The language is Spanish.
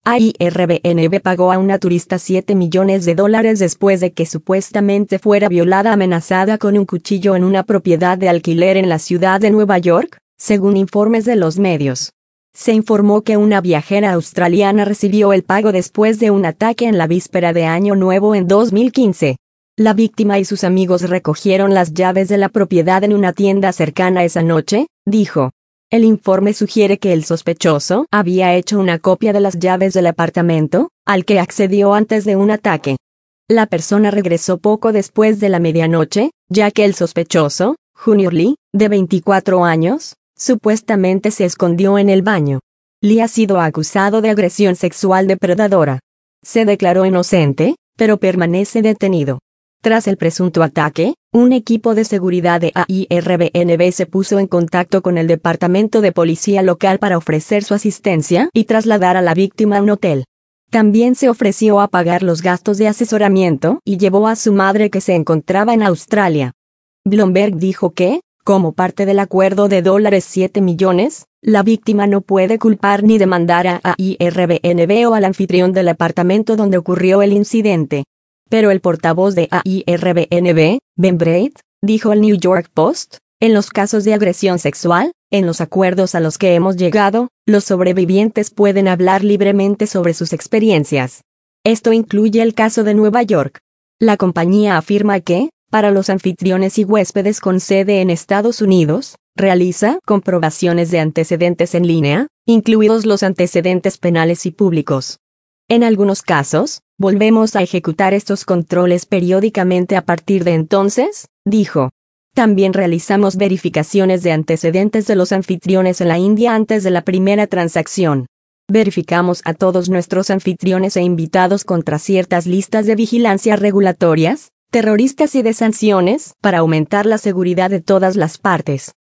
Airbnb pagó a una turista $7 millones después de que supuestamente fuera violada amenazada con un cuchillo en una propiedad de alquiler en la ciudad de Nueva York, según informes de los medios. Se informó que una viajera australiana recibió el pago después de un ataque en la víspera de Año Nuevo en 2015. La víctima y sus amigos recogieron las llaves de la propiedad en una tienda cercana esa noche, dijo. El informe sugiere que el sospechoso había hecho una copia de las llaves del apartamento, al que accedió antes de un ataque. La persona regresó poco después de la medianoche, ya que el sospechoso, Junior Lee, de 24 años, supuestamente se escondió en el baño. Lee ha sido acusado de agresión sexual depredadora. Se declaró inocente, pero permanece detenido. Tras el presunto ataque, un equipo de seguridad de Airbnb se puso en contacto con el departamento de policía local para ofrecer su asistencia y trasladar a la víctima a un hotel. También se ofreció a pagar los gastos de asesoramiento y llevó a su madre que se encontraba en Australia. Bloomberg dijo que, como parte del acuerdo de $7 millones, la víctima no puede culpar ni demandar a Airbnb o al anfitrión del apartamento donde ocurrió el incidente. Pero el portavoz de Airbnb, Ben Braid, dijo al New York Post, en los casos de agresión sexual, en los acuerdos a los que hemos llegado, los sobrevivientes pueden hablar libremente sobre sus experiencias. Esto incluye el caso de Nueva York. La compañía afirma que, para los anfitriones y huéspedes con sede en Estados Unidos, realiza comprobaciones de antecedentes en línea, incluidos los antecedentes penales y públicos. En algunos casos, volvemos a ejecutar estos controles periódicamente a partir de entonces, dijo. También realizamos verificaciones de antecedentes de los anfitriones en la India antes de la primera transacción. Verificamos a todos nuestros anfitriones e invitados contra ciertas listas de vigilancia regulatorias, terroristas y de sanciones, para aumentar la seguridad de todas las partes.